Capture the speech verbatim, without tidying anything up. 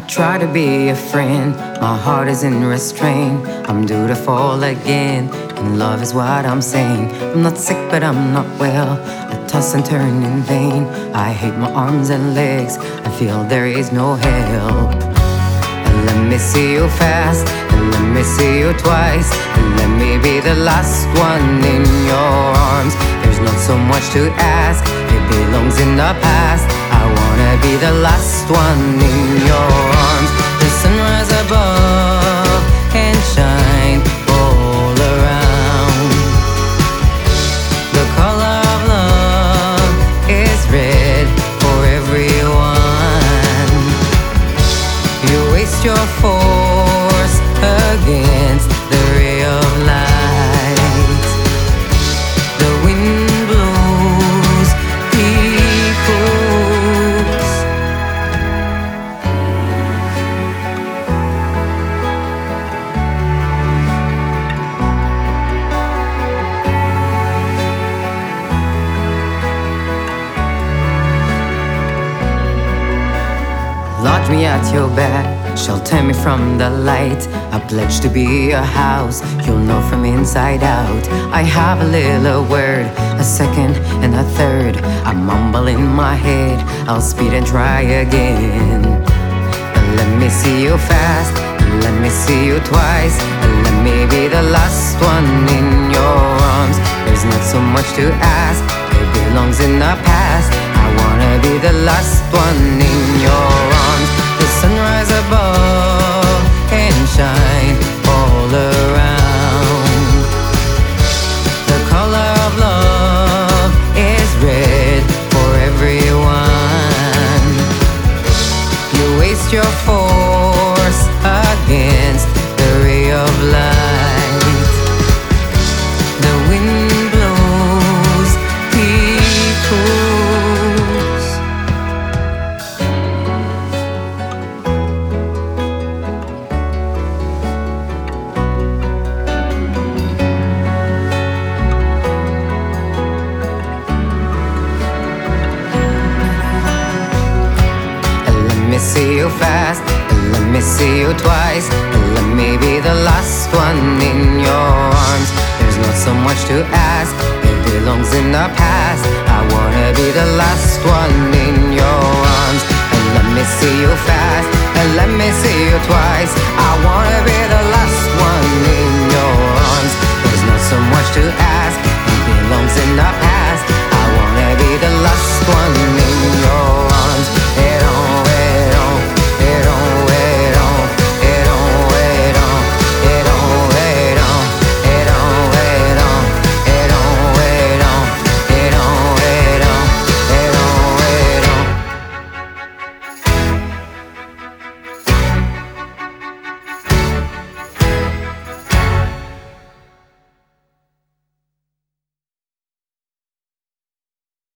try to be a friend, my heart is in restraint. I'm due to fall again, and love is what I'm saying. I'm not sick, but I'm not well. I toss and turn in vain. I hate my arms and legs. I feel there is no help. And let me see you fast, and let me see you twice, and let me be the last one in your arms. There's not so much to ask, it belongs in the past. I wanna be the last one in your arms. The sunrise above can shine all around. The color of love is red for everyone. You waste your force against the ray of light. The wind blows, he cools. Lodge me at your back, shelter me from the light. I pledge to be a house you'll know from inside out. I have a little word, a second and a third. I mumble in my head, I'll speed and try again. But let me see you fast, let me see you twice, and let me be the last one in your arms. There's not so much to ask, it belongs in the past. I wanna be the last one in your arms. The sunrise above can shine all around. The color of love is red for everyone. You waste your force against the ray of light. The wind blows, he cools. Let me see you fast, and let me see you twice, and let me be the last one in your arms. There's not so much to ask, it belongs in the past. I wanna be the last one in your arms. And let me see you fast, and let me see you twice. I wanna be the last one in your arms. There's not so much to ask, it belongs in the past.